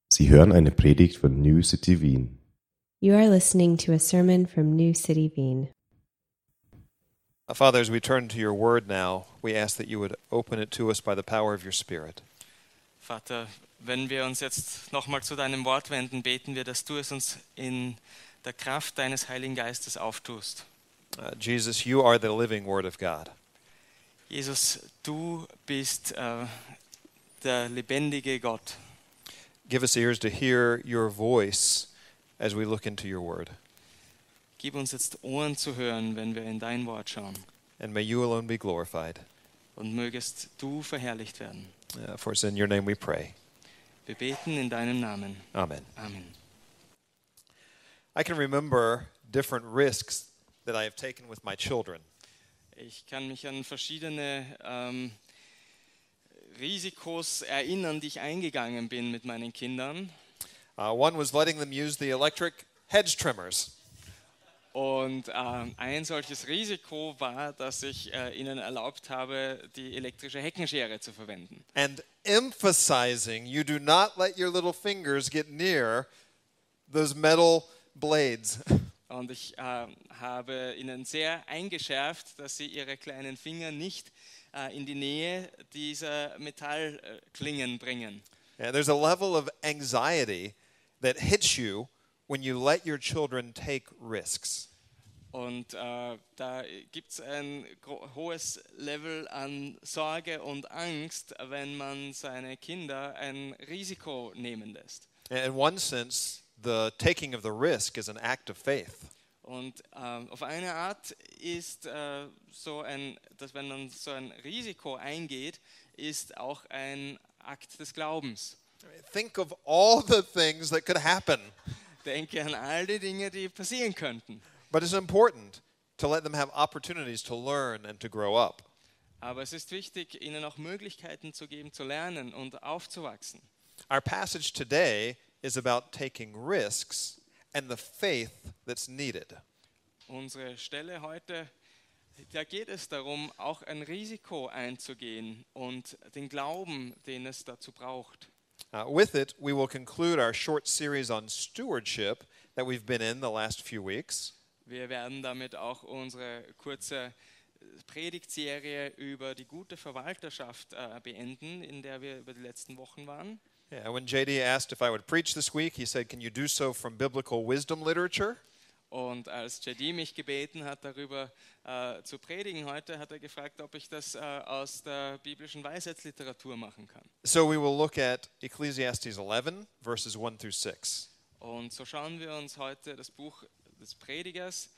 Sie hören eine Predigt von New City Wien. You are listening to a sermon from New City Wien. Father, as we turn to your word now, we ask that you would open it to us by the power of your Spirit. Vater, wenn wir uns jetzt nochmal zu deinem Wort wenden, beten wir, dass du es uns in der Kraft deines Heiligen Geistes auftust. Jesus, you are the living word of God. Jesus, du bist der lebendige Gott. Give us ears to hear your voice as we look into your word. Gib uns jetzt Ohren zu hören, wenn wir in dein Wort schauen. And may you alone be glorified. Und mögest du verherrlicht werden. For it's in your name we pray. Wir beten in deinem Namen. Amen. Amen. I can remember different risks that I have taken with my children. Ich kann mich an verschiedene Risikos erinnern, die ich eingegangen bin mit meinen Kindern. One was letting them use the electric hedge trimmers. Und ein solches Risiko war, dass ich ihnen erlaubt habe, die elektrische Heckenschere zu verwenden. And emphasizing you do not let your little fingers get near those metal blades. Und ich habe ihnen sehr eingeschärft, dass sie ihre kleinen Finger nicht in die Nähe dieser Metallklingen bringen. Yeah, there's a level of anxiety that hits you when you let your children take risks. Und da gibt es ein hohes Level an Sorge und Angst, wenn man seine Kinder ein Risiko nehmen lässt. In one sense, the taking of the risk is an act of faith. Und auf eine Art ist dass wenn man so ein Risiko eingeht, ist auch ein Akt des Glaubens. Think of all the things that could happen. Denke an all die Dinge, die passieren könnten. But it's important to let them have opportunities to learn and to grow up. Aber es ist wichtig, ihnen auch Möglichkeiten zu geben, zu lernen und aufzuwachsen. Our passage today is about taking risks and the faith that's needed. Unsere Stelle heute, da geht es darum, auch ein Risiko einzugehen und den Glauben, den es dazu braucht. With it, we will conclude our short series on stewardship that we've been in the last few weeks. Wir werden damit auch unsere kurze Predigtserie über die gute Verwalterschaft beenden, in der wir über die letzten Wochen waren. Yeah, when JD asked if I would preach this week, he said, "Can you do so from biblical wisdom literature?" Und als JD mich gebeten hat, darüber zu predigen heute, hat er gefragt, ob ich das aus der biblischen Weisheitsliteratur machen kann. So we will look at Ecclesiastes 11, verses 1 through 6. Und so schauen wir uns heute das Buch des Predigers,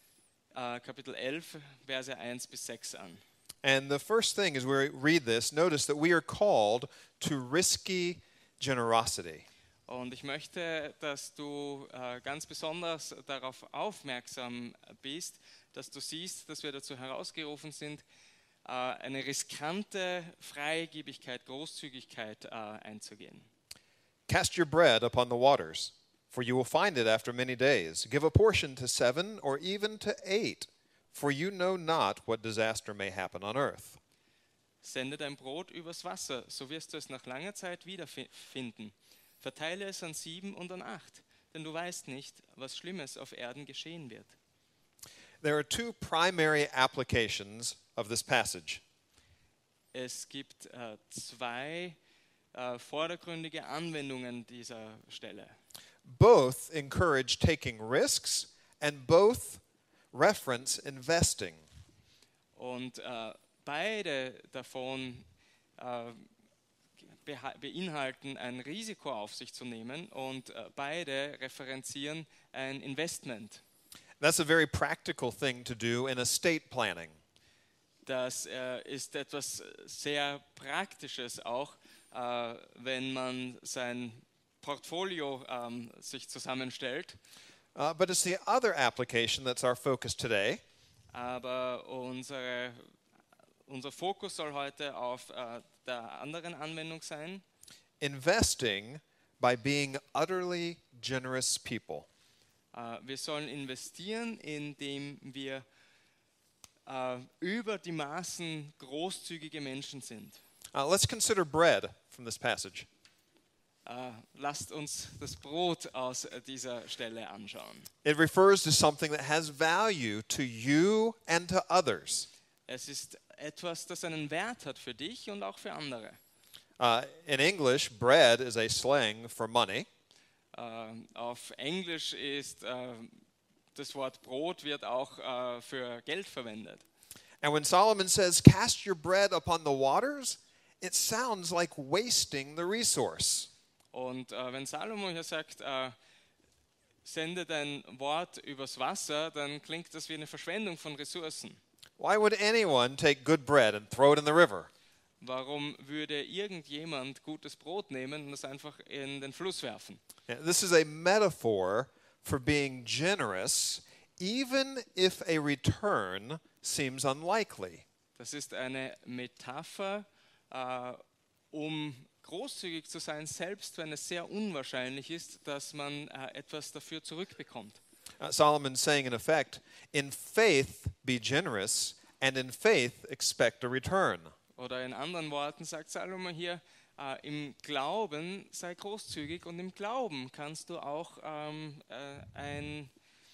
Kapitel 11, Verse 1 bis 6 an. And the first thing as we read this, notice that we are called to risky generosity. Und ich möchte, dass du ganz besonders darauf aufmerksam bist, dass du siehst, dass wir dazu herausgerufen sind, eine riskante Freigebigkeit, Großzügigkeit einzugehen. Cast your bread upon the waters, for you will find it after many days. Give a portion to 7 or even to 8, for you know not what disaster may happen on earth. Sende dein Brot übers Wasser, so wirst du es nach langer Zeit wiederfinden. Verteile es an 7 und an 8, denn du weißt nicht, was Schlimmes auf Erden geschehen wird. There are two primary applications of this passage. Es gibt zwei vordergründige Anwendungen dieser Stelle. Both encourage taking risks and both reference investing. Und beide davon beinhalten, ein Risiko auf sich zu nehmen und beide referenzieren ein Investment. That's a very practical thing to do in estate planning. Das ist etwas sehr Praktisches auch, wenn man sein Portfolio sich zusammenstellt. But it's the other application that's our focus today. Aber unser Fokus soll heute auf der anderen Anwendung sein. Investing by being utterly generous people. Wir sollen investieren, indem wir über die Maßen großzügige Menschen sind. Let's consider bread from this passage. lasst uns das Brot aus dieser Stelle anschauen. It refers to something that has value to you and to others. Es ist etwas, das einen Wert hat für dich und auch für andere. In English, bread is a slang for money. Auf Englisch ist das Wort Brot wird auch für Geld verwendet. And when Solomon says, cast your bread upon the waters, it sounds like wasting the resource. Und wenn Salomo hier sagt, sende dein Wort übers Wasser, dann klingt das wie eine Verschwendung von Ressourcen. Why would anyone take good bread and throw it in the river? Warum würde irgendjemand gutes Brot nehmen und es einfach in den Fluss werfen? Yeah, this is a metaphor for being generous, even if a return seems unlikely. Das ist eine Metapher, um großzügig zu sein, selbst wenn es sehr unwahrscheinlich ist, dass man etwas dafür zurückbekommt. Solomon's saying, in effect, in faith be generous, and in faith expect a return. Oder in anderen Worten sagt Salomo hier, im Glauben sei großzügig und im Glauben kannst du auch einen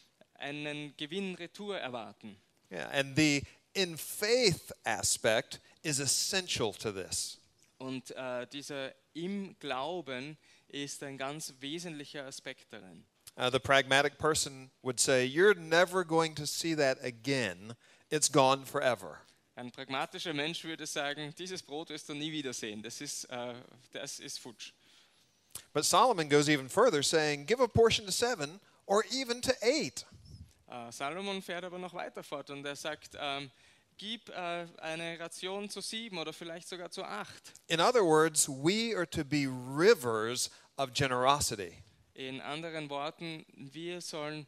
Gewinn retour erwarten. Yeah, and the in faith aspect is essential to this. Und dieser im Glauben ist ein ganz wesentlicher Aspekt darin. The pragmatic person would say, you're never going to see that again. It's gone forever. Ein pragmatischer Mensch würde sagen, dieses Brot wirst du nie wiedersehen, das ist futsch. But Solomon goes even further, saying, give a portion to 7 or even to 8. Salomon fährt aber noch weiter fort und er sagt, gib eine Ration zu 7 oder vielleicht sogar zu 8. In other words, we are to be rivers of generosity. In anderen Worten, wir sollen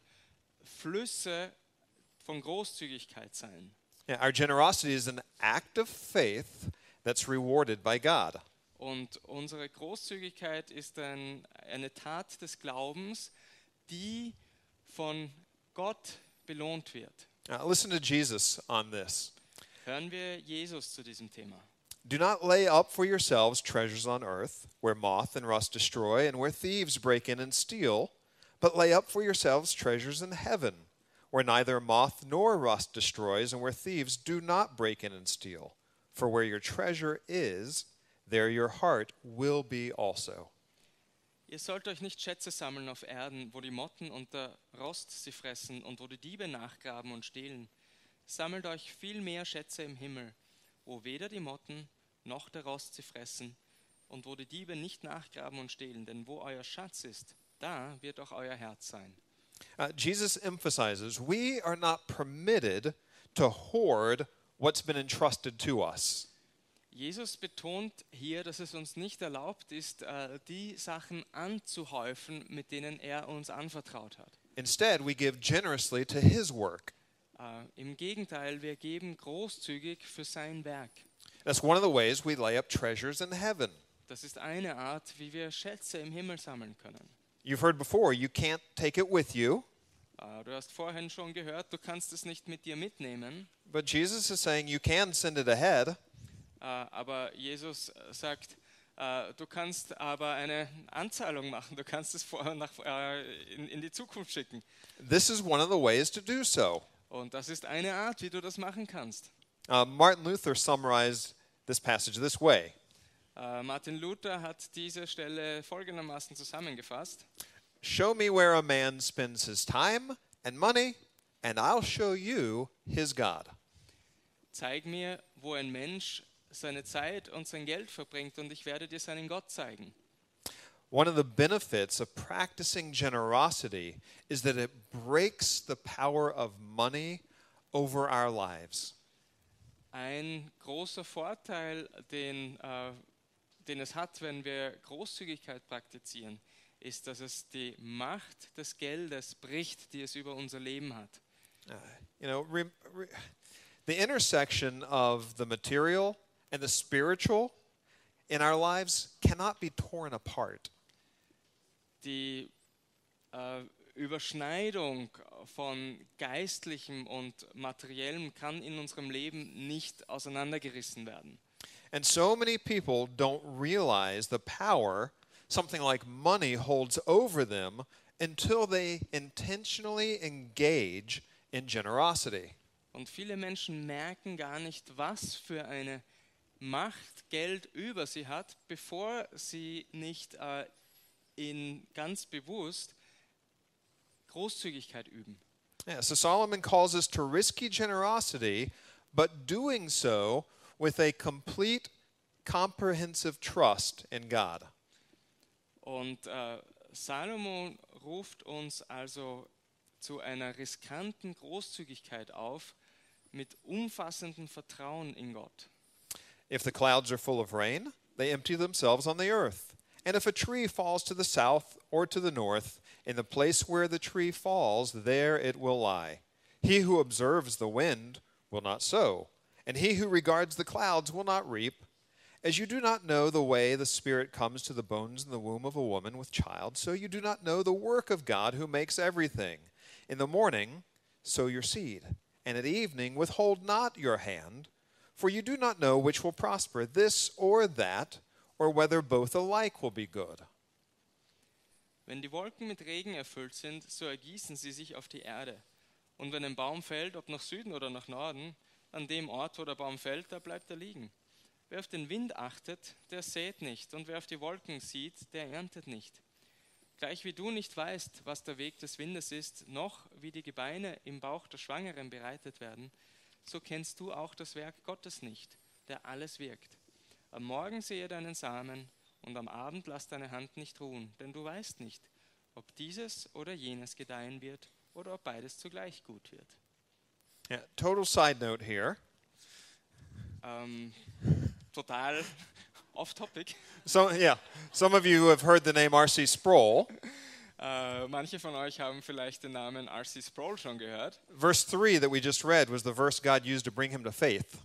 Flüsse von Großzügigkeit sein. Yeah, our generosity is an act of faith that's rewarded by God. Und unsere Großzügigkeit ist eine Tat des Glaubens, die von Gott belohnt wird. Listen to Jesus on this. Hören wir Jesus zu diesem Thema. Do not lay up for yourselves treasures on earth, where moth and rust destroy, and where thieves break in and steal, but lay up for yourselves treasures in heaven, where neither moth nor rust destroys, and where thieves do not break in and steal. For where your treasure is, there your heart will be also. Ihr sollt euch nicht Schätze sammeln auf Erden, wo die Motten und der Rost sie fressen und wo die Diebe nachgraben und stehlen. Sammelt euch viel mehr Schätze im Himmel, wo weder die Motten noch der Rost sie fressen und wo die Diebe nicht nachgraben und stehlen. Denn wo euer Schatz ist, da wird auch euer Herz sein. Jesus emphasizes we are not permitted to hoard what's been entrusted to us. Jesus betont hier, dass es uns nicht erlaubt ist, die Sachen anzuhäufen, mit denen er uns anvertraut hat. Instead, we give generously to his work. Im Gegenteil, wir geben großzügig für sein Werk. That's one of the ways we lay up treasures in heaven. Das ist eine Art, wie wir Schätze im Himmel sammeln können. You've heard before, you can't take it with you. Du hast vorhin schon gehört, du kannst es nicht mit dir mitnehmen. But Jesus is saying you can send it ahead. Aber Jesus sagt, du kannst aber eine Anzahlung machen, du kannst es in die Zukunft schicken. This is one of the ways to do so. Und das ist eine Art, wie du das machen kannst. Martin Luther summarized this passage this way. Martin Luther hat diese Stelle folgendermaßen zusammengefasst. Show me where a man spends his time and money, and I'll show you his God. Zeig mir, wo ein Mensch seine Zeit und sein Geld verbringt, und ich werde dir seinen Gott zeigen. One of the benefits of practicing generosity is that it breaks the power of money over our lives. Ein großer Vorteil, den es hat, wenn wir Großzügigkeit praktizieren, ist, dass es die Macht des Geldes bricht, die es über unser Leben hat. The intersection of the material and the spiritual in our lives cannot be torn apart. Die Überschneidung von Geistlichem und Materiellem kann in unserem Leben nicht auseinandergerissen werden. And so many people don't realize the power something like money holds over them until they intentionally engage in generosity. Und viele Menschen merken gar nicht, was für eine Macht Geld über sie hat, bevor sie nicht ganz bewusst Großzügigkeit üben. Yeah, so Solomon calls us to risky generosity, but doing so with a complete, comprehensive trust in God. Und Salomo ruft uns also zu einer riskanten Großzügigkeit auf, mit umfassendem Vertrauen in Gott. If the clouds are full of rain, they empty themselves on the earth. And if a tree falls to the south or to the north, in the place where the tree falls, there it will lie. He who observes the wind will not sow, and he who regards the clouds will not reap. As you do not know the way the Spirit comes to the bones in the womb of a woman with child, so you do not know the work of God who makes everything. In the morning, sow your seed, and at evening withhold not your hand, for you do not know which will prosper, this or that, or whether both alike will be good. Wenn die Wolken mit Regen erfüllt sind, so ergießen sie sich auf die Erde. Und wenn ein Baum fällt, ob nach Süden oder nach Norden, an dem Ort, wo der Baum fällt, da bleibt er liegen. Wer auf den Wind achtet, der sät nicht, und wer auf die Wolken sieht, der erntet nicht. Gleich wie du nicht weißt, was der Weg des Windes ist, noch wie die Gebeine im Bauch der Schwangeren bereitet werden, so kennst du auch das Werk Gottes nicht, der alles wirkt. Am Morgen sehe deinen Samen, und am Abend lass deine Hand nicht ruhen, denn du weißt nicht, ob dieses oder jenes gedeihen wird oder ob beides zugleich gut wird. Yeah, total side note here. Total off-topic. So, yeah, some of you have heard the name R.C. Sproul. Manche von euch haben vielleicht den Namen R.C. Sproul schon gehört. Verse 3 that we just read was the verse God used to bring him to faith.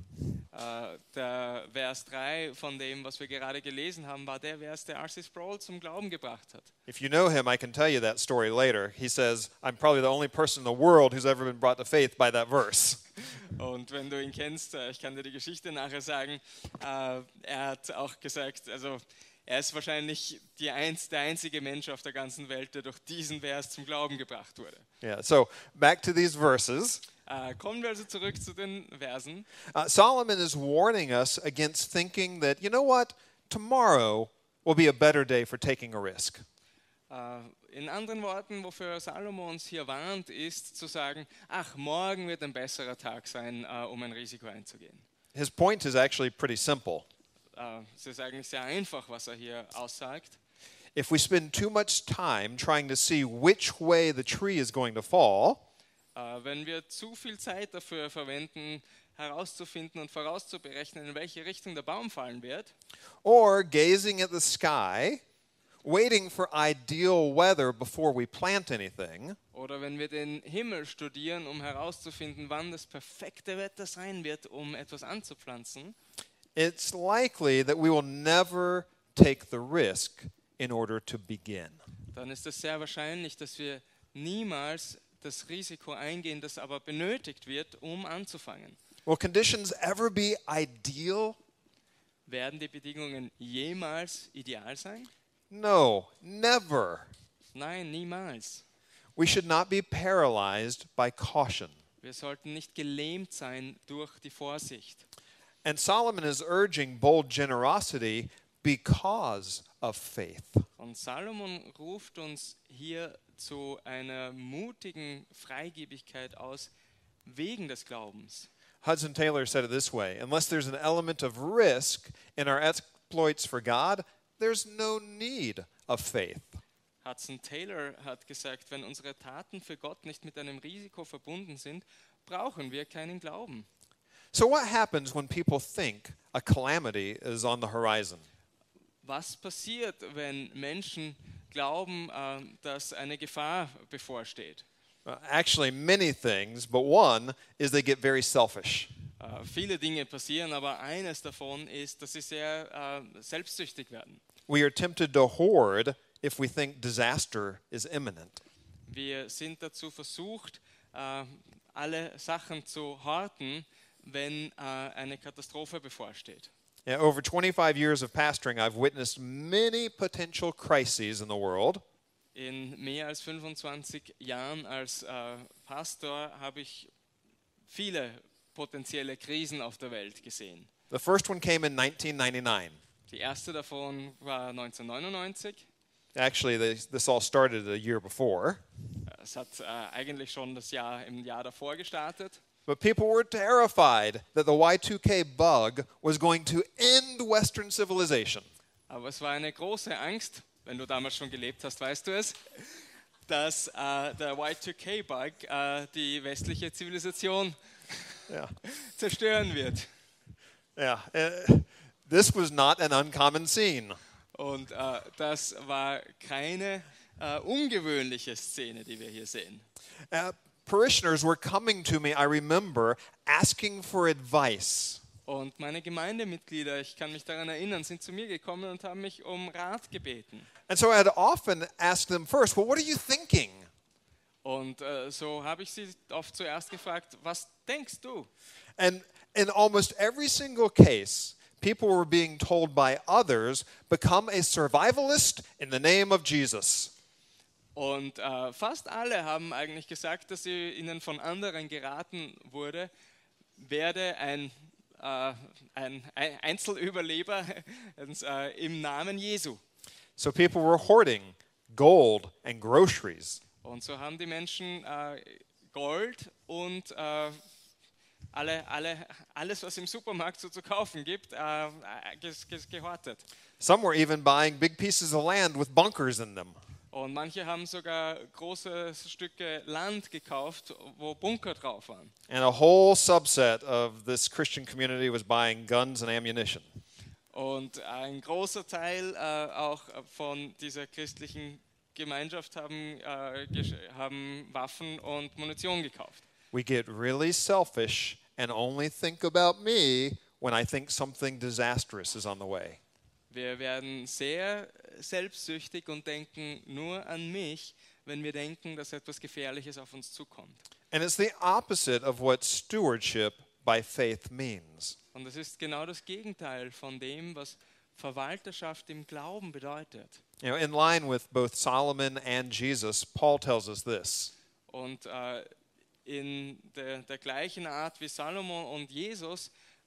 Der Vers 3 von dem, was wir gerade gelesen haben, war der Vers, der R.C. Sproul zum Glauben gebracht hat. If you know him, I can tell you that story later. He says, I'm probably the only person in the world who's ever been brought to faith by that verse. Und wenn du ihn kennst, ich kann dir die Geschichte nachher sagen, er hat auch gesagt, also er ist wahrscheinlich der einzige Mensch auf der ganzen Welt, der durch diesen Vers zum Glauben gebracht wurde. Yeah, so back to these verses. Kommen wir also zurück zu den Versen. Solomon is warning us against thinking that, you know what, tomorrow will be a better day for taking a risk. In anderen Worten, wofür Salomo uns hier warnt, ist zu sagen, ach, morgen wird ein besserer Tag sein, um ein Risiko einzugehen. His point is actually pretty simple. Es ist eigentlich sehr einfach, was er hier aussagt. If we spend too much time trying to see which way the tree is going to fall, wenn wir zu viel Zeit dafür verwenden, herauszufinden und vorauszuberechnen, in welche Richtung der Baum fallen wird, or gazing at the sky, waiting for ideal weather before we plant anything, oder wenn wir den Himmel studieren, um herauszufinden, wann das perfekte Wetter sein wird, um etwas anzupflanzen, it's likely that we will never take the risk in order to begin. dann ist es sehr wahrscheinlich, dass wir niemals das Risiko eingehen, das aber benötigt wird, um anzufangen. Will conditions ever be ideal? Werden die Bedingungen jemals ideal sein? No, never. Nein, niemals. We should not be paralyzed by caution. Wir sollten nicht gelähmt sein durch die Vorsicht. And Solomon is urging bold generosity because of faith. Und Salomon ruft uns hier zu einer mutigen Freigebigkeit aus, wegen des Glaubens. Hudson Taylor said it this way: unless there's an element of risk in our exploits for God, there's no need of faith. Hudson Taylor hat gesagt, wenn unsere Taten für Gott nicht mit einem Risiko verbunden sind, brauchen wir keinen Glauben. So what happens when people think a calamity is on the horizon? Was passiert, wenn Menschen glauben, dass eine Gefahr bevorsteht? Actually, many things, but one is they get very selfish. Viele Dinge passieren, aber eines davon ist, dass sie sehr selbstsüchtig werden. We are tempted to hoard if we think disaster is imminent. Wir sind dazu versucht, alle Sachen zu horten, wenn eine Katastrophe bevorsteht. Yeah, over 25 years of pastoring, I've witnessed many potential crises in the world. In mehr als 25 Jahren als Pastor habe ich viele potenzielle Krisen auf der Welt gesehen. The first one came in 1999. Die erste davon war 1999. Actually, this all started a year before. Es hat eigentlich schon im Jahr davor gestartet. But people were terrified that the Y2K bug was going to end Western civilization. Aber es war eine große Angst, wenn du damals schon gelebt hast, weißt du es, dass der Y2K-Bug die westliche Zivilisation Yeah. zerstören wird. Yeah. This was not an uncommon scene. Und das war keine ungewöhnliche Szene, die wir hier sehen. Parishioners were coming to me, I remember, asking for advice. Und meine Gemeindemitglieder, ich kann mich daran erinnern, sind zu mir gekommen und haben mich um Rat gebeten. And so I had often asked them first, well, what are you thinking? Und so habe ich sie oft zuerst gefragt, was denkst du? And in almost every single case, people were being told by others, become a survivalist in the name of Jesus. Und fast alle haben eigentlich gesagt, dass ihnen von anderen geraten wurde, werde ein Einzelüberleber im Namen Jesu. So people were hoarding gold and groceries. Und so haben die Menschen Gold und alles, was im Supermarkt so zu kaufen gibt, gehortet. Some were even buying big pieces of land with bunkers in them. Und manche haben sogar große Stücke Land gekauft, wo Bunker drauf waren. And a whole subset of this Christian community was buying guns and ammunition. Und ein großer Teil auch von dieser christlichen Gemeinschaft haben Waffen und Munition gekauft. We get really selfish and only think about me when I think something disastrous is on the way. Wir werden sehr selbstsüchtig und denken nur an mich, wenn wir denken, dass etwas Gefährliches auf uns zukommt. And it's the opposite of what stewardship by faith means. Und das ist genau das Gegenteil von dem, was Verwalterschaft im Glauben bedeutet. You know, in line with both Solomon and Jesus, Paul tells us this. Und in der gleichen Art wie Salomo und Jesus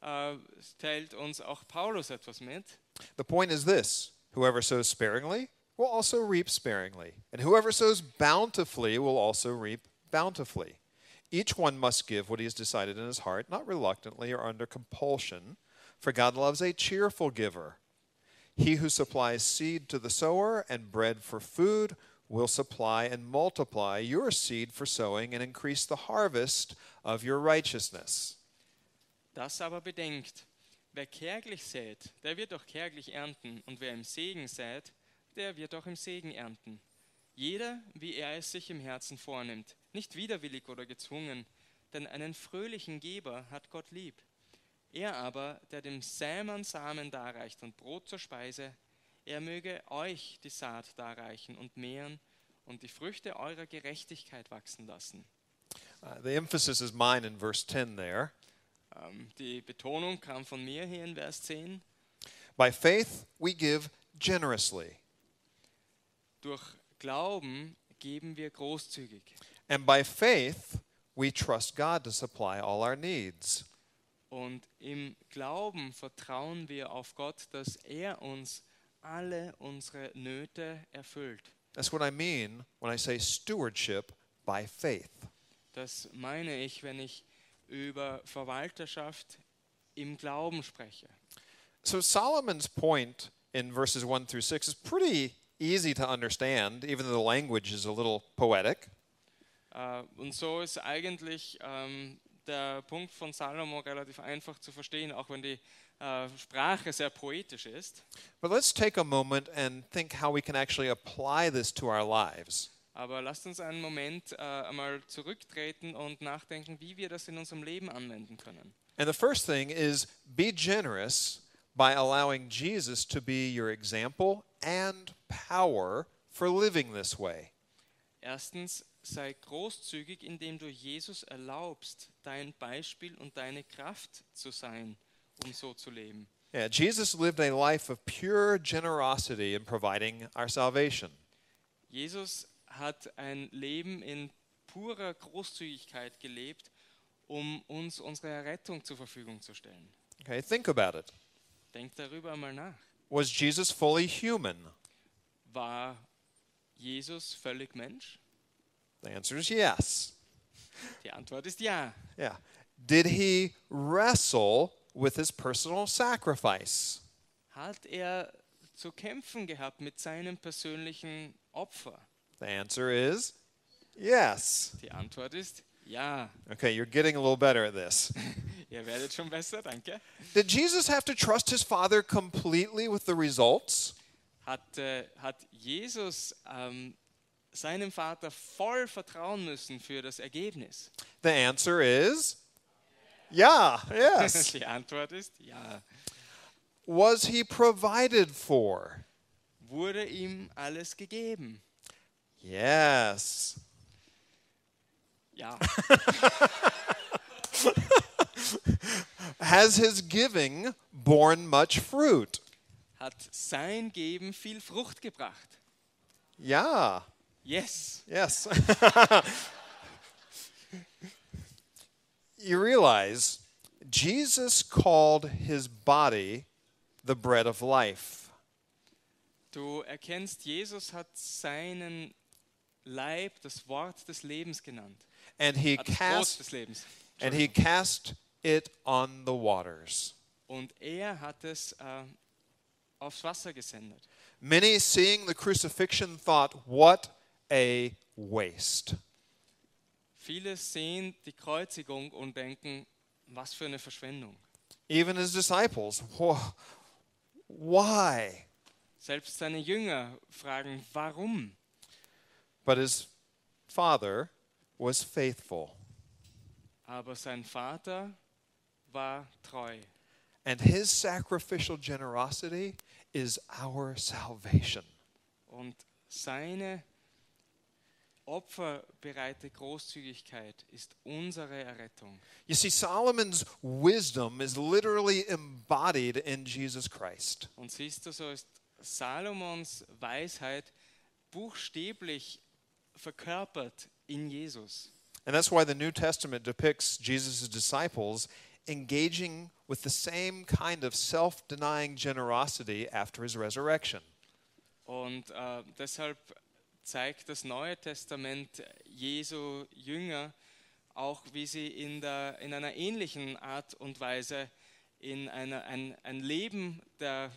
teilt uns auch Paulus etwas mit. The point is this: whoever sows sparingly will also reap sparingly, and whoever sows bountifully will also reap bountifully. Each one must give what he has decided in his heart, not reluctantly or under compulsion, for God loves a cheerful giver. He who supplies seed to the sower and bread for food will supply and multiply your seed for sowing and increase the harvest of your righteousness. Das aber bedenkt, wer kärglich sät, der wird auch kärglich ernten, und wer im Segen sät, der wird auch im Segen ernten. Jeder, wie er es sich im Herzen vornimmt, nicht widerwillig oder gezwungen, denn einen fröhlichen Geber hat Gott lieb. Er aber, der dem Sämann Samen darreicht und Brot zur Speise, er möge euch die Saat darreichen und mehren und die Früchte eurer Gerechtigkeit wachsen lassen. The emphasis is mine in verse 10 there. Die Betonung kam von mir hier in Vers 10. By faith we give generously, Durch Glauben geben wir großzügig. and by faith we trust God to supply all our needs. Und im Glauben vertrauen wir auf Gott, dass er uns alle unsere Nöte erfüllt. That's what I mean when I say stewardship by faith. Das meine ich, wenn ich über Verwalterschaft im Glauben spreche. So Solomon's point in verses 1 through 6 is pretty easy to understand, even though the language is a little poetic. Und so ist eigentlich der Punkt von Salomo relativ einfach zu verstehen, auch wenn die Sprache sehr poetisch ist. But let's take a moment and think how we can actually apply this to our lives. Aber lasst uns einen Moment einmal zurücktreten und nachdenken, wie wir das in unserem Leben anwenden können. And the first thing is be generous by allowing Jesus to be your example and power for living this way. Erstens, sei großzügig, indem du Jesus erlaubst, dein Beispiel und deine Kraft zu sein, um so zu leben. Yeah, Jesus lived a life of pure generosity in providing our salvation. Jesus hat ein Leben in purer Großzügigkeit gelebt, um uns unsere Errettung zur Verfügung zu stellen. Okay, think about it. Denkt darüber mal nach. Was Jesus fully human? War Jesus völlig Mensch? The answer is yes. Die Antwort ist ja. Yeah. Did he wrestle with his personal sacrifice? Hat er zu kämpfen gehabt mit seinem persönlichen Opfer? The answer is yes. Die Antwort ist ja. Okay, you're getting a little better at this. Ihr werdet schon besser, danke. Did Jesus have to trust his Father completely with the results? Hat Jesus seinem Vater voll vertrauen müssen für das Ergebnis? The answer is yeah, yes. Die Antwort ist ja. Was he provided for? Wurde ihm alles gegeben? Yes. Ja. Has his giving borne much fruit? Hat sein Geben viel Frucht gebracht? Yeah. Yes. Yes. You realize Jesus called his body the bread of life. Du erkennst, Jesus hat seinen Leib das Wort des Lebens genannt. And he Hat das Brot cast des Lebens. it on the waters. Und er hat es aufs Wasser gesendet. Many seeing the crucifixion thought, what a waste. Viele sehen die Kreuzigung und denken, was für eine Verschwendung. Even his disciples, why? Selbst seine Jünger fragen, warum? But his Father was faithful. Aber sein Vater war treu. And his sacrificial generosity is our salvation. Und seine opferbereite Großzügigkeit ist unsere Errettung. You see, Solomon's wisdom is literally embodied in Jesus Christ. Und siehst du, so ist Salomons Weisheit buchstäblich verkörpert in Jesus. And that's why the New Testament depicts Jesus' disciples engaging with the same kind of self-denying generosity after his resurrection. Und deshalb zeigt das Neue Testament Jesu Jünger auch, wie sie in einer ähnlichen Art und Weise in ein Leben der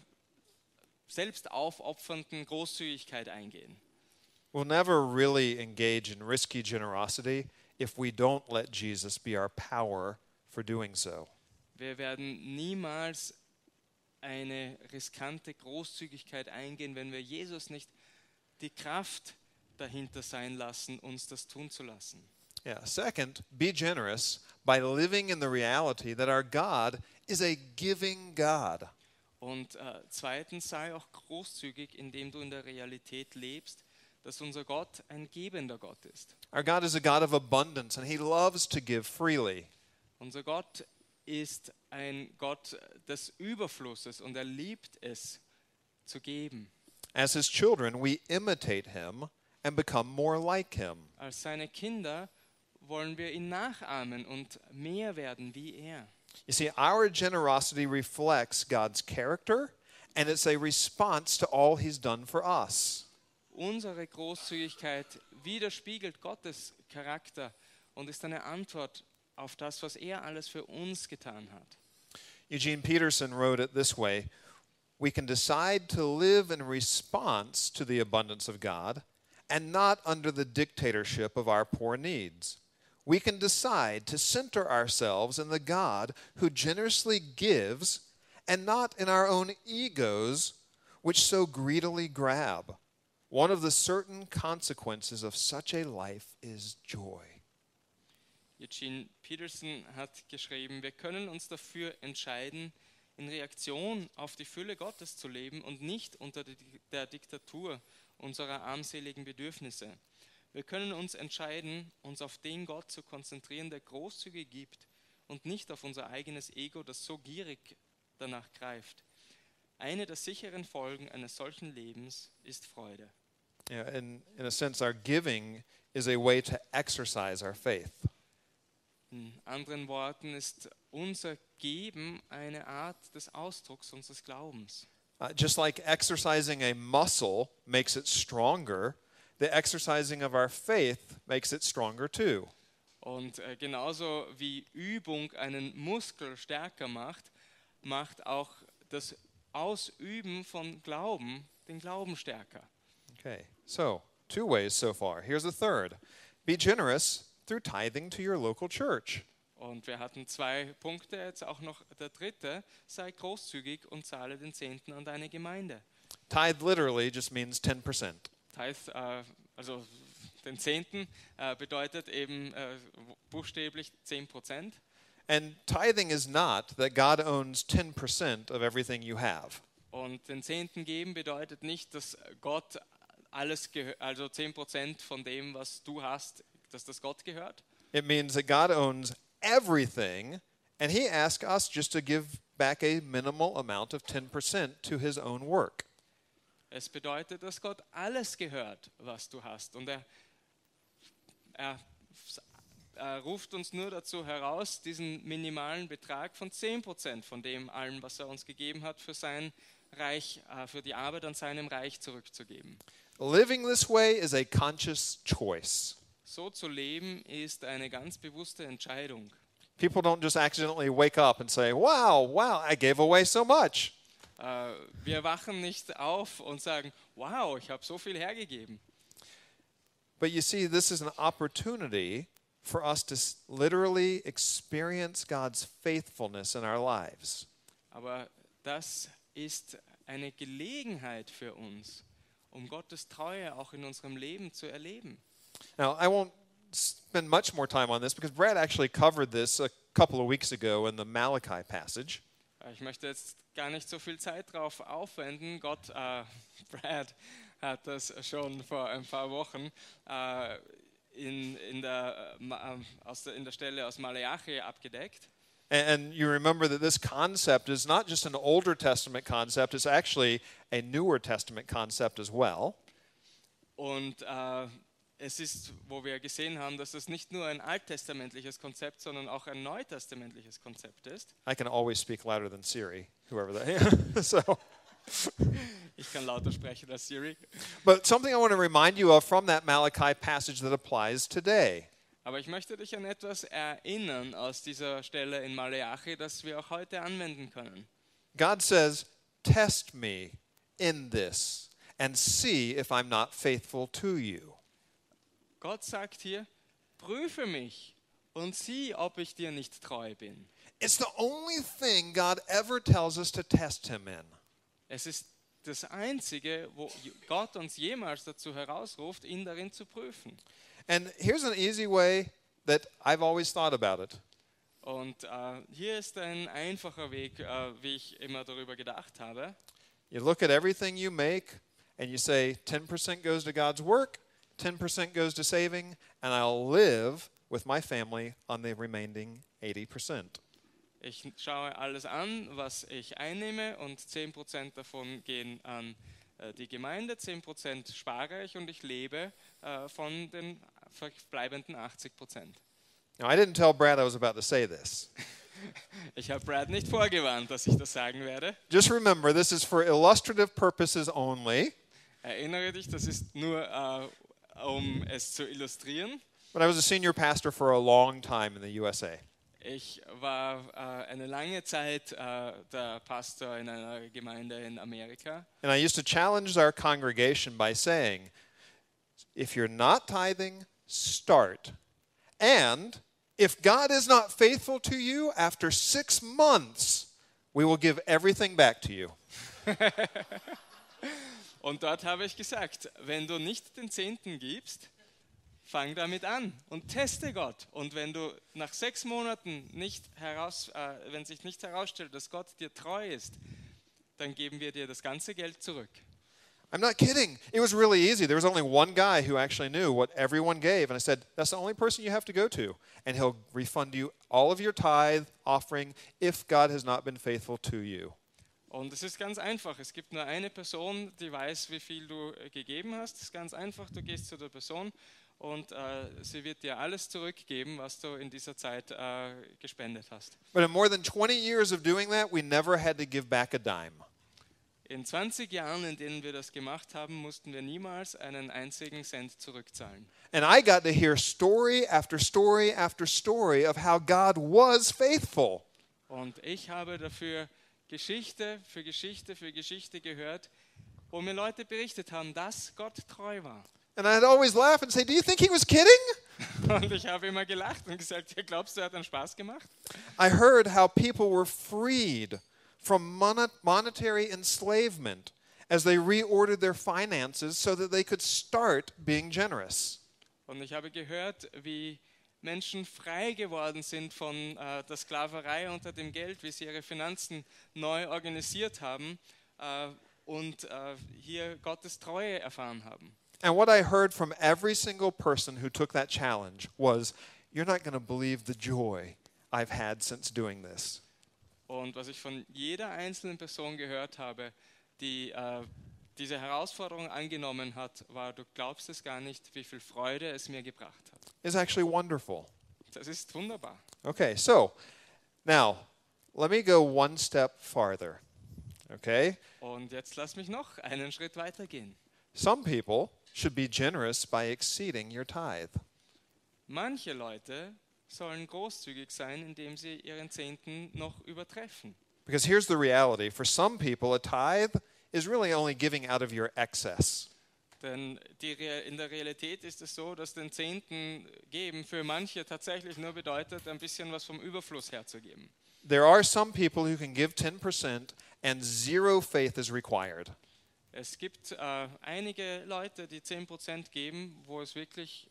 selbstaufopfernden Großzügigkeit eingehen. We'll never really engage in risky generosity if we don't let Jesus be our power for doing so. Wir werden niemals eine riskante Großzügigkeit eingehen, wenn wir Jesus nicht die Kraft dahinter sein lassen, uns das tun zu lassen. Yeah. Second, be generous by living in the reality that our God is a giving God. Und zweitens, sei auch großzügig, indem du in der Realität lebst, dass unser Gott ein gebender Gott ist. Our God is a God of abundance and he loves to give freely. Unser Gott ist ein Gott des Überflusses und er liebt es zu geben. As his children, we imitate him and become more like him. Als seine Kinder wollen wir ihn nachahmen und mehr werden wie er. You see, our generosity reflects God's character and it's a response to all he's done for us. Unsere Großzügigkeit widerspiegelt Gottes Charakter und ist eine Antwort auf das, was er alles für uns getan hat. Eugene Peterson wrote it this way: we can decide to live in response to the abundance of God and not under the dictatorship of our poor needs. We can decide to center ourselves in the God who generously gives and not in our own egos, which so greedily grab. One of the certain consequences of such a life is joy. Eugene Peterson hat geschrieben, wir können uns dafür entscheiden, in Reaktion auf die Fülle Gottes zu leben und nicht unter der Diktatur unserer armseligen Bedürfnisse. Wir können uns entscheiden, uns auf den Gott zu konzentrieren, der großzügig gibt und nicht auf unser eigenes Ego, das so gierig danach greift. eine der sicheren Folgen eines solchen Lebens ist Freude. Yeah, in a sense, our giving is a way to exercise our faith. In anderen Worten ist unser Geben eine Art des Ausdrucks unseres Glaubens. Just like exercising a muscle makes it stronger, the exercising of our faith makes it stronger too. Und genauso wie Übung einen Muskel stärker macht, macht auch das Ausüben von Glauben den Glauben stärker. Okay, so 2 ways so far. Here's a third. Be generous through tithing to your local church. Und wir hatten 2 Punkte, jetzt auch noch der dritte: sei großzügig und zahle den Zehnten an deine Gemeinde. Tithe literally just means 10%. Tithe, also den Zehnten, bedeutet eben buchstäblich 10%. And tithing is not that God owns 10% of everything you have. Und den Zehnten geben bedeutet nicht, dass Gott alles also 10% von dem, was du hast, dass das Gott gehört. It means that God owns everything, and He asks us just to give back a minimal amount of 10% to His own work. Es bedeutet, dass Gott alles gehört, was du hast. Und er ruft uns nur dazu heraus, diesen minimalen Betrag von 10% von dem allen, was er uns gegeben hat, für sein Reich, für die Arbeit an seinem Reich zurückzugeben. Living this way is a conscious choice. So zu leben ist eine ganz bewusste Entscheidung. People don't just accidentally wake up and say, wow, I gave away so much. Wir wachen nicht auf und sagen, wow, ich habe so viel hergegeben. But you see, this is an opportunity for us to literally experience God's faithfulness in our lives. Aber das ist eine Gelegenheit für uns, um Gottes Treue auch in unserem Leben zu erleben. Now, I won't spend much more time on this because Brad actually covered this a couple of weeks ago in the Malachi passage. Ich möchte jetzt gar nicht so viel Zeit darauf aufwenden. Brad hat das schon vor ein paar Wochen in der Stelle aus Malachi abgedeckt. And you remember that this concept is not just an Older Testament concept, it's actually a Newer Testament concept as well. Und es ist, wo wir gesehen haben, dass es nicht nur ein alttestamentliches Konzept, sondern auch ein neutestamentliches Konzept ist. I can always speak louder than Siri, whoever that. So, Ich kann lauter sprechen als Siri. but something I want to remind you of from that Malachi passage that applies today. Aber ich möchte dich an etwas erinnern aus dieser Stelle in Malachi, das wir auch heute anwenden können. God says, "Test me in this and see if I'm not faithful to you." Gott sagt hier, prüfe mich und sieh, ob ich dir nicht treu bin. It's the only thing God ever tells us to test Him in. Es ist das Einzige, wo Gott uns jemals dazu herausruft, ihn darin zu prüfen. And here's an easy way that I've always thought about it. Und hier ist ein einfacher Weg, wie ich immer darüber gedacht habe. You look at everything you make and you say 10% goes to God's work, 10% goes to saving, and I'll live with my family on the remaining 80%. Ich schaue alles an, was ich einnehme, und 10% davon gehen an die Gemeinde, 10% spare ich und ich lebe von den verbleibenden 80%. Now, I didn't tell Brad I was about to say this. Ich habe Brad nicht vorgewarnt, dass ich das sagen werde. Just remember, this is for illustrative purposes only. Erinnere dich, das ist nur, um es zu illustrieren. But I was a senior pastor for a long time in the USA. Ich war eine lange Zeit der Pastor in einer Gemeinde in Amerika. And I used to challenge our congregation by saying, if you're not tithing, start. And if God is not faithful to you, after 6 months, we will give everything back to you. Und dort habe ich gesagt, wenn du nicht den Zehnten gibst, fang damit an und teste Gott. Und wenn du nach 6 Monaten wenn sich nicht herausstellt, dass Gott dir treu ist, dann geben wir dir das ganze Geld zurück. I'm not kidding. It was really easy. There was only one guy who actually knew what everyone gave. And I said, that's the only person you have to go to. And he'll refund you all of your tithe offering if God has not been faithful to you. Und es ist ganz einfach. Es gibt nur eine Person, die weiß, wie viel du gegeben hast. Es ist ganz einfach. Du gehst zu der Person und sie wird dir alles zurückgeben, was du in dieser Zeit gespendet hast. But in more than 20 years of doing that, we never had to give back a dime. In 20 Jahren, in denen wir das gemacht haben, mussten wir niemals einen einzigen Cent zurückzahlen. And I got to hear story after story after story of how God was faithful. Und ich habe dafür Geschichte für Geschichte für Geschichte gehört, wo mir Leute berichtet haben, dass Gott treu war. And I'd always laugh and say, do you think he was kidding? Und ich habe immer gelacht und gesagt, ja, glaubst du, er hat einen Spaß gemacht? I heard how people were freed from monetary enslavement as they reordered their finances so that they could start being generous. Und ich habe gehört, wie Menschen frei geworden sind von der Sklaverei unter dem Geld, wie sie ihre Finanzen neu organisiert haben und hier Gottes Treue erfahren haben. And what I heard from every single person who took that challenge was, you're not going to believe the joy I've had since doing this. Und was ich von jeder einzelnen Person gehört habe, die diese Herausforderung angenommen hat, war, du glaubst es gar nicht, wie viel Freude es mir gebracht hat. It's actually wonderful. Das ist wunderbar. Okay, so now let me go one step farther. Okay? Und jetzt lass mich noch einen Schritt weiter gehen. Some people should be generous by exceeding your tithe. Manche Leute sollen großzügig sein, indem sie ihren Zehnten noch übertreffen. Because here's the reality. For some people, a tithe is really only giving out of your excess. Denn in der Realität ist es so, dass den Zehnten geben für manche tatsächlich nur bedeutet, ein bisschen was vom Überfluss herzugeben. There are some people who can give 10% and zero faith is required. Es gibt einige Leute, die 10% geben, wo es wirklich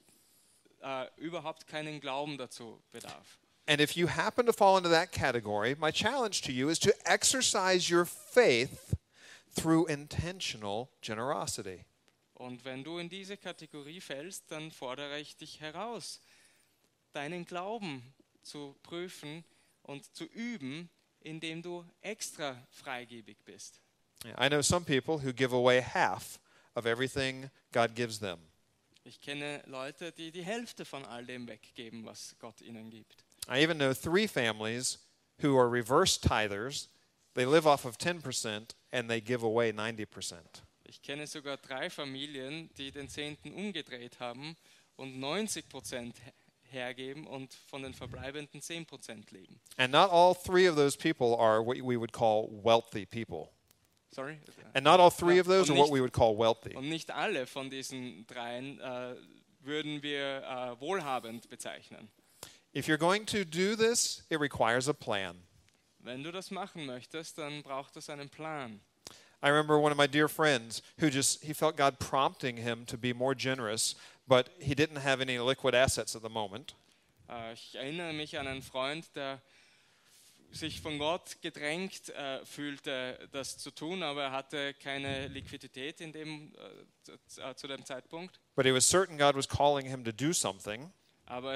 überhaupt keinen Glauben dazu bedarf. And if you happen to fall into that category, my challenge to you is to exercise your faith through intentional generosity. Und wenn du in diese Kategorie fällst, dann fordere ich dich heraus, deinen Glauben zu prüfen und zu üben, indem du extra freigebig bist. I know some people who give away half of everything God gives them. Ich kenne Leute, die die Hälfte von all dem weggeben, was Gott ihnen gibt. I even know 3 families who are reverse tithers. They live off of 10% and they give away 90%. Ich kenne sogar 3 Familien, die den Zehnten umgedreht haben und 90% hergeben und von den verbleibenden 10% leben. And not all 3 of those people are what we would call wealthy people. Sorry? And not all 3 of those Und are what nicht- we would call wealthy. Und nicht alle von diesen 3 würden wir wohlhabend bezeichnen. If you're going to do this, it requires a plan. Wenn du das machen möchtest, dann braucht es einen Plan. I remember one of my dear friends who he felt God prompting him to be more generous, but he didn't have any liquid assets at the moment. Ich erinnere mich an einen Freund, der sich von Gott gedrängt fühlte, das zu tun, aber er hatte keine Liquidität zu dem Zeitpunkt. But he was certain God was calling him to do something. Aber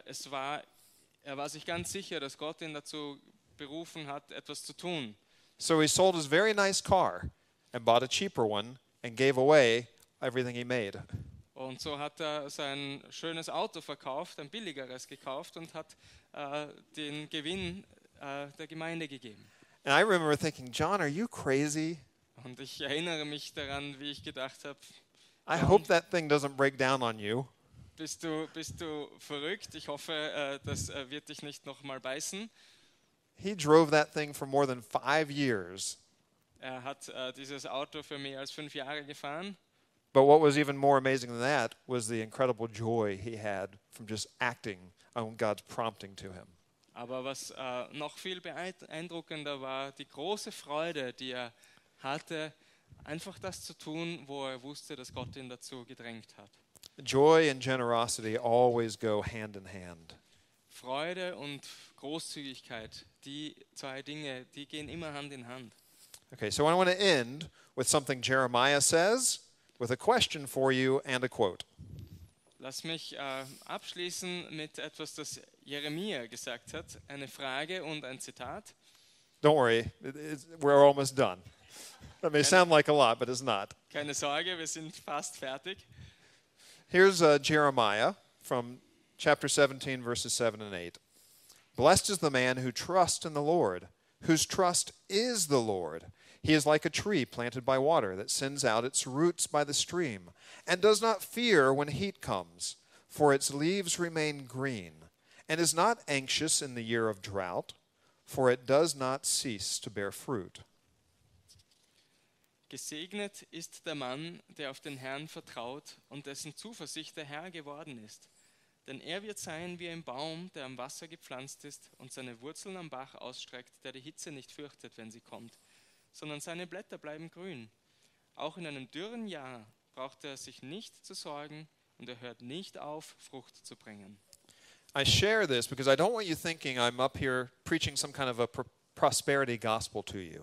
er war sich ganz sicher, dass Gott ihn dazu berufen hat, etwas zu tun. So he sold his very nice car and bought a cheaper one and gave away everything he made. Und so hat er sein schönes Auto verkauft, ein billigeres gekauft und hat den Gewinn der Gemeinde gegeben. And I remember thinking, John, are you crazy? Und ich erinnere mich daran, wie ich gedacht habe, I hope that thing doesn't break down on you. bist du verrückt? Ich hoffe, das wird dich nicht nochmal beißen. He drove that thing for more than 5 years. Er hat dieses Auto für mehr als 5 Jahre gefahren. But what was even more amazing than that was the incredible joy he had from just acting on God's prompting to him. Aber was noch viel beeindruckender war, die große Freude, die er hatte, einfach das zu tun, wo er wusste, dass Gott ihn dazu gedrängt hat. Joy and generosity always go hand in hand. Freude und Großzügigkeit, die 2 Dinge, die gehen immer Hand in Hand. Okay, so I want to end with something Jeremiah says, with a question for you and a quote. Lass mich abschließen mit etwas, das Jeremia gesagt hat, eine Frage und ein Zitat. Don't worry, we're almost done. That may sound like a lot, but it's not. Keine Sorge, wir sind fast fertig. Here's Jeremiah from chapter 17, verses 7 and 8. Blessed is the man who trusts in the Lord, whose trust is the Lord. He is like a tree planted by water that sends out its roots by the stream, and does not fear when heat comes, for its leaves remain green, and is not anxious in the year of drought, for it does not cease to bear fruit. Gesegnet ist der Mann, der auf den Herrn vertraut und dessen Zuversicht der Herr geworden ist. Denn er wird sein wie ein Baum, der am Wasser gepflanzt ist und seine Wurzeln am Bach ausstreckt, der die Hitze nicht fürchtet, wenn sie kommt, sondern seine Blätter bleiben grün. Auch in einem dürren Jahr braucht er sich nicht zu sorgen und er hört nicht auf, Frucht zu bringen. I share this because I don't want you thinking I'm up here preaching some kind of a prosperity gospel to you.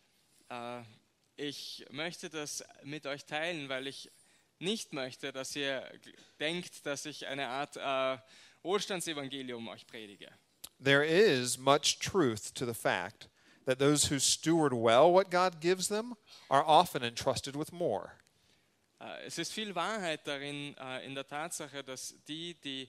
Ich möchte das mit euch teilen, weil ich nicht möchte, dass ihr denkt, dass ich eine Art Wohlstandsevangelium euch predige. There is much truth to the fact that those who steward well what God gives them are often entrusted with more. Es ist viel Wahrheit darin, in der Tatsache, dass die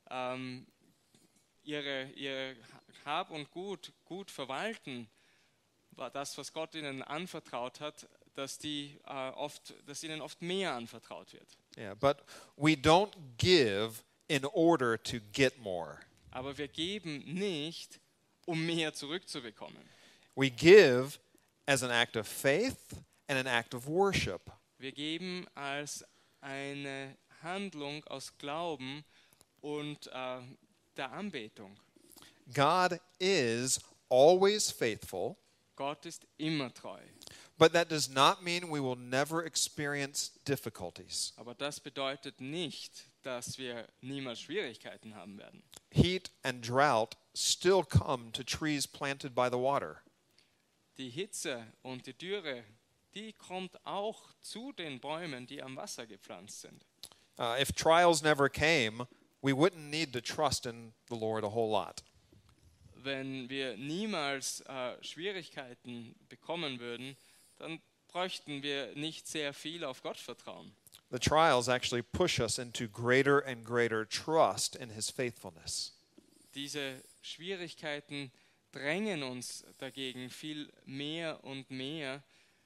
ihr Hab und gut verwalten, war das, was Gott ihnen anvertraut hat, dass ihnen oft mehr anvertraut wird. Yeah, but we don't give in order to get more. Aber wir geben nicht, um mehr zurückzubekommen. We give as an act of faith and an act of worship. Wir geben als eine Handlung aus Glauben und der Anbetung. God is always faithful, Gott ist immer treu. but that does not mean we will never experience difficulties. Aber das bedeutet nicht, dass wir niemals Schwierigkeiten haben werden. Heat and drought still come to trees planted by the water. Die Hitze und die Dürre, die kommt auch zu den Bäumen, die am Wasser gepflanzt sind. If trials never came, we wouldn't need to trust in the Lord a whole lot. Wenn wir niemals Schwierigkeiten bekommen würden, dann bräuchten wir nicht sehr viel auf Gott vertrauen. The trials actually push us into greater and greater trust in His faithfulness. Diese Schwierigkeiten drängen uns dagegen viel mehr und mehr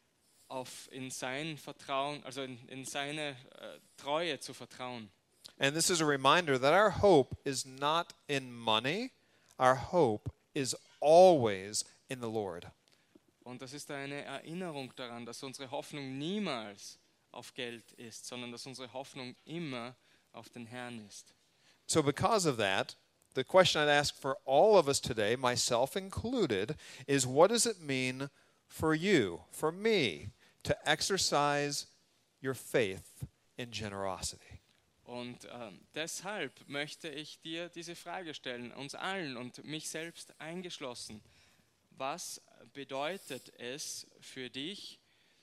in sein Vertrauen, also in seine Treue zu vertrauen. And this is a reminder that our hope is not in money, our hope is always in the Lord. Und das ist eine Erinnerung daran, dass unsere Hoffnung niemals auf Geld ist, sondern dass unsere Hoffnung immer auf den Herrn ist. So because of that, the question I'd ask for all of us today, myself included, is what does it mean for you, for me, to exercise your faith in generosity? Und deshalb möchte ich dir diese Frage stellen, uns allen und mich selbst eingeschlossen. Was bedeutet es für dich,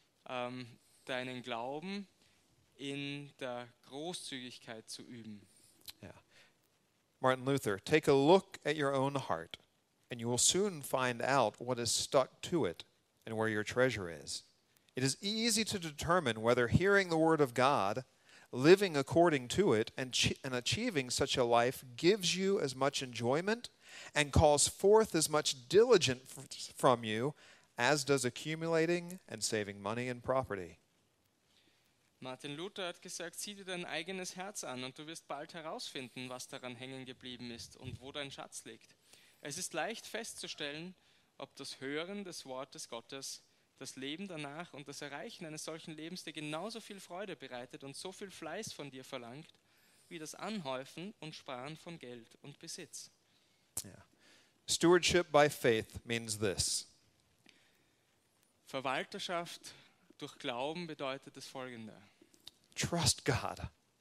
deinen Glauben in der Großzügigkeit zu üben? Yeah. Martin Luther, take a look at your own heart, and you will soon find out what is stuck to it and where your treasure is. It is easy to determine whether hearing the word of God, living according to it, and achieving such a life gives you as much enjoyment and calls forth as much diligence from you as does accumulating and saving money and property. Martin Luther hat gesagt, sieh dir dein eigenes Herz an und du wirst bald herausfinden, was daran hängen geblieben ist und wo dein Schatz liegt. Es ist leicht festzustellen, ob das Hören des Wortes Gottes, das Leben danach und das Erreichen eines solchen Lebens dir genauso viel Freude bereitet und so viel Fleiß von dir verlangt, wie das Anhäufen und Sparen von Geld und Besitz. Yeah. Stewardship by faith means this. Verwalterschaft durch Glauben bedeutet das Folgende. Trust God.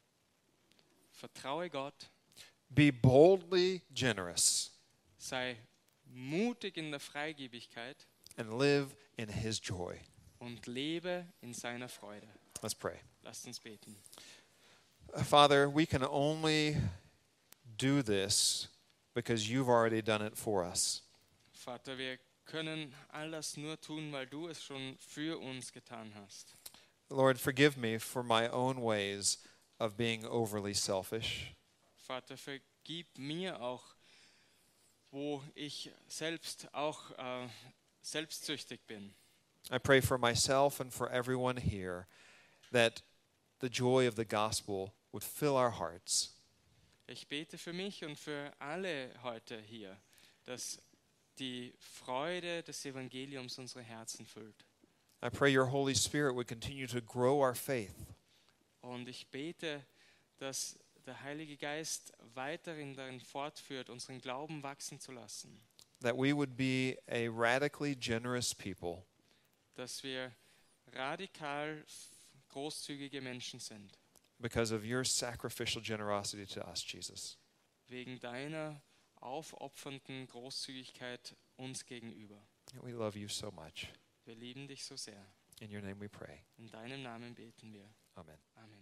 Vertraue Gott, Be boldly generous sei mutig in der Freigebigkeit and live in His joy. und lebe in seiner Freude. Let's pray. Lasst uns beten. Father, we can only do this because you've already done it for us. Vater, wir können all das nur tun, weil du es schon für uns getan hast. Lord, forgive me for my own ways of being overly selfish. Vater, vergib mir auch, wo ich selbst auch selbstsüchtig bin. I pray for myself and for everyone here that the joy of the gospel would fill our hearts. Ich bete für mich und für alle heute hier, dass die Freude des Evangeliums unsere Herzen füllt. I pray your Holy Spirit would continue to grow our faith, Und ich bete, dass der Heilige Geist weiterhin darin fortführt, unseren Glauben wachsen zu lassen. that we would be a radically generous people, Dass wir radikal großzügige Menschen sind. because of your sacrificial generosity to us, Jesus. Wegen deiner aufopfernden Großzügigkeit uns gegenüber. We love you so much. Wir lieben dich so sehr. In your name we pray. In deinem Namen beten wir. Amen. Amen.